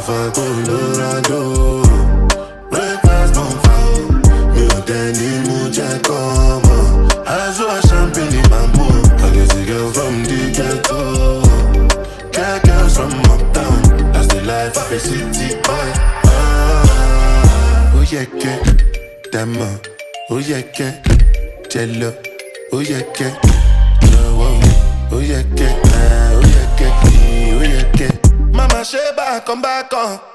for Colorado. Breakfast bonfire, mi ò dẹni mú jẹ kọ́mọ. Azo champagne in my mood. I get a girl from the ghetto. Get girls from uptown. That's the life of a city boy. Oh yeah, Dama. Oh yeah, Jello. Oh yeah, oh yeah, oh yeah, oh yeah. Mama Sheba, come back on.